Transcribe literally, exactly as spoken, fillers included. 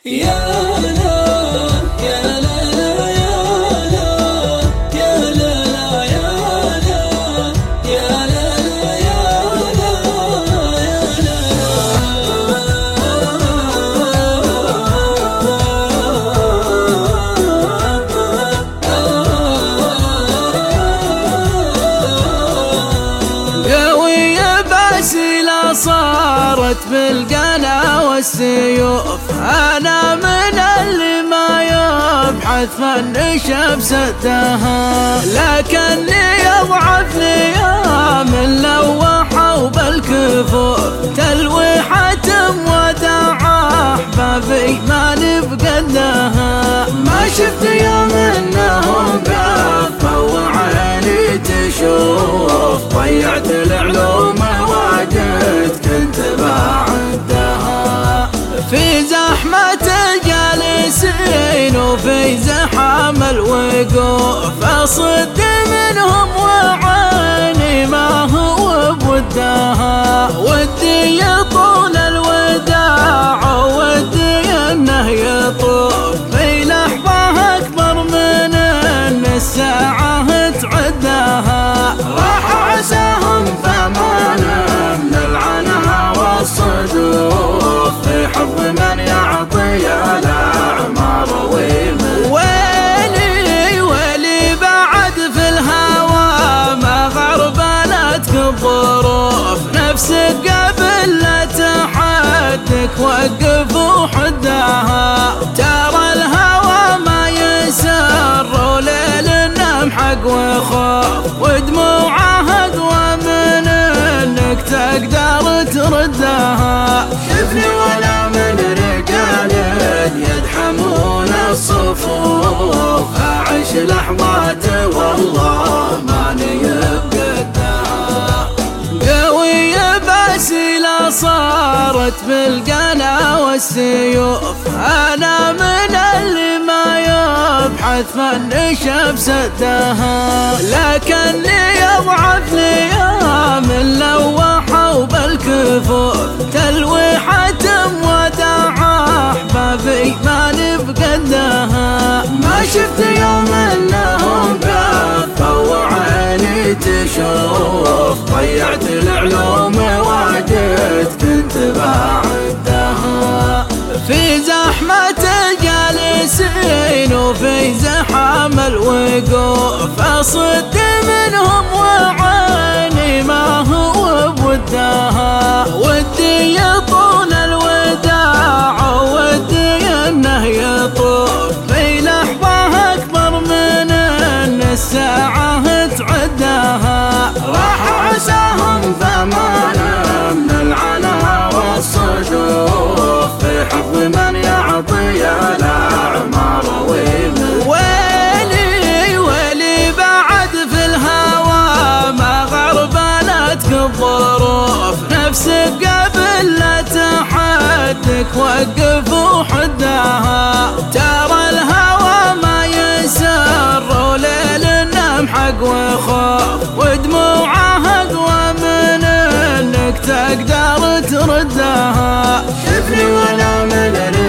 يا لا يا لا لا يا لا يا لا لا يا لا يا لا لا يا لا يا قوية باسلة صارت بالقنا والسيوف. أنا من اللي ما يبحث فن شمستها، لكني أضعف لي من لوحة بالكفوف. تلويحة وداع أحبابي ما نبقدها، ما شفت يوم إنهم قفوا وعيني تشوف. ضيعت العلوم واجد كنت بعدها، في زحمة الجالسين وفي زحام الوقوف. أصد منهم وعيني ما هو بودها، ودي يطول الوداع ودي انه يطوف. في لحظة اكبر من ان الساعة تعدها، راح عساهم فمانا من العنها والصدوف. في حفظ من يعطي الأعمار ويمن. ويلي ويلي بعد في الهوى ما غربلتك الظروف. نفسك قبل لا تحدك وقف وحدها. ترى الهوى ما يسر وليل النم حق وخوف، ودموعه اقوى من انك تقدر تردها. شفني ولا من رجال يدحمون الصفوف، اعيش لحظات والله ماني بقدها. قوية باسلة صارت بالقنا والسيوف. أنا من اللي ما يبحث فن شمستها، لكني أضعف لي من لوحة بالكفوف. تلويحة وداع أحبابي ما نبقدها، ما شفت يوم إنهم قفوا وعيني تشوف. ضيعت العلوم واجد كنت بعدها، في زحمة الجالسين وفي زحام الوقوف. أصد منهم وعيني ما هو بودها، ودي يطول الوداع ودي انه يطوف. في لحظة اكبر من ان الساعة تعدها، راح عساهم فمانا من العنا والصدوف. في حفظ من يعطي الأعمار ويمن. ويلي ويلي بعد في الهوى ما غربلتك الظروف. نفسك قبل لا تحدك وقف وحدها. ترى الهوى ما يسر وليل النم حق وخوف، ودموعه اقوى من انك تقدر تردها. شفني ولا من